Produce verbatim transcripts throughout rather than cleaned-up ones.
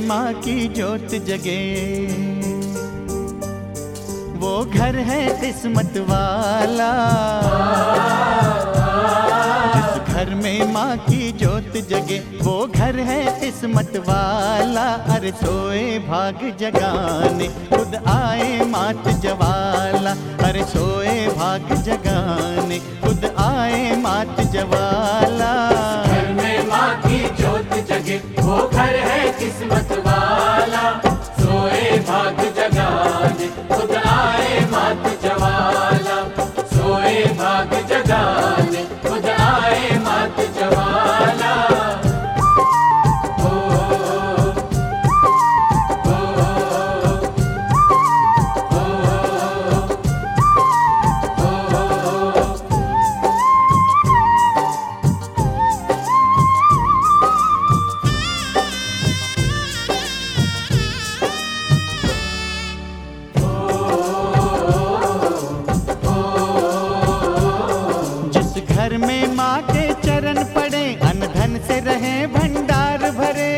माँ की ज्योत जगे, वो घर है किस्मत वाला। जिस घर में माँ की ज्योत जगे, वो घर है किस्मत वाला। अरे सोए भाग जगाने खुद आए मात जवाला। अरे सोए भाग जगाने खुद आए मात जवाला। घर में माँ की ज्योत जगे, वो घर है किस्मत वाला। सोए भाग जगाने खुद आए मात जवाला। सोए भाग जगाने खुद आए मात जवाला। घर में माँ के चरण पड़े, अन्न धन से रहे भंडार भरे।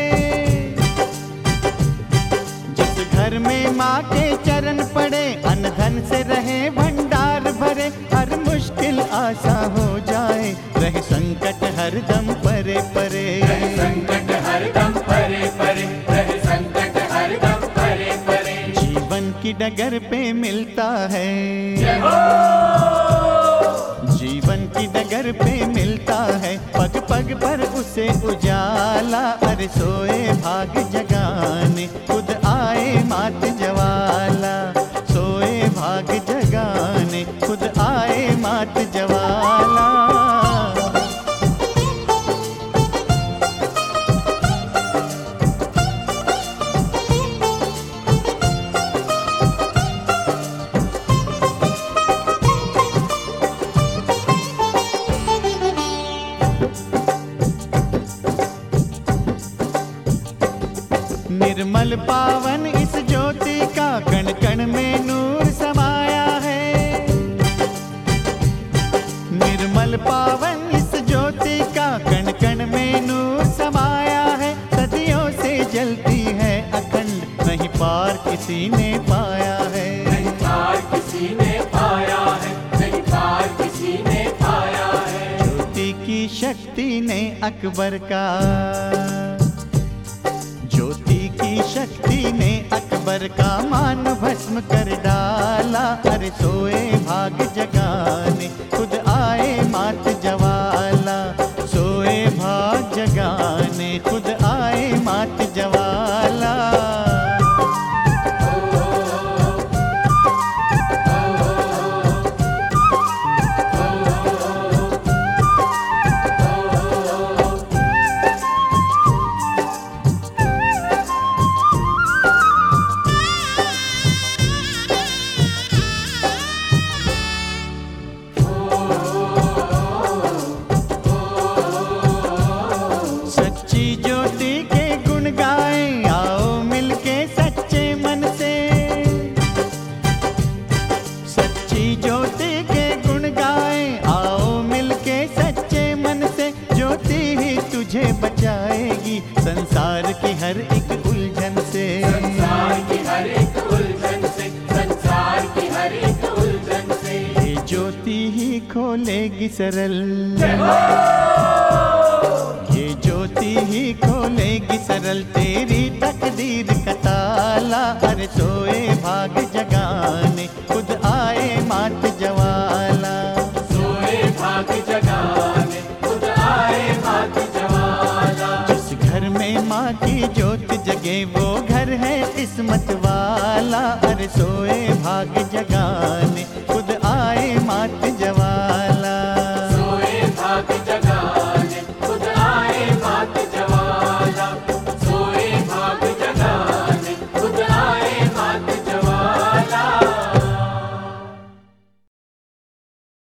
जिस घर में माँ के चरण पड़े, अन्न धन से रहे भंडार भरे। हर मुश्किल आसा हो जाए, रहे संकट हरदम परे परे। रहे संकट हरदम परे परे, रहे संकट हरदम परे परे। जीवन की डगर पे मिलता है, जीवन की डगर पे मिलता है, पग पग पर उसे उजाला। अरे सोए भाग जगाने खुद आए मात जवाला। सोए भाग जगाने खुद आए मात जवाला। निर्मल पावन इस ज्योति का कण कण में नूर समाया है। निर्मल पावन इस ज्योति का कण कण में नूर समाया है। सदियों से जलती है अखंड, नहीं पार किसी ने पाया है। नहीं पार किसी ने पाया है, नहीं पार किसी ने पाया है। ज्योति की शक्ति ने अकबर का, ज्योति की शक्ति ने अकबर का मान भस्म कर डाला। अरे सोए भाग जगाने खुद आए मात जवाला। सोए भाग जगाने खुद आए मात जवाला। बचाएगी संसार की हर एक उलझन से। संसार की हर एक उलझन से, संसार की हर एक उलझन से। ये ज्योति ही खोलेगी सरल, ये ज्योति ही खोलेगी सरल तेरी तकदीर का ताला। अरे सोए भाग जगाने खुद आए मात जवाला। सोए भाग जगाने खुद आए मात जवाला। जिस घर में माँ की ज्योत जगे, वो घर है किस्मत वाला। अरे सोए भाग जगाने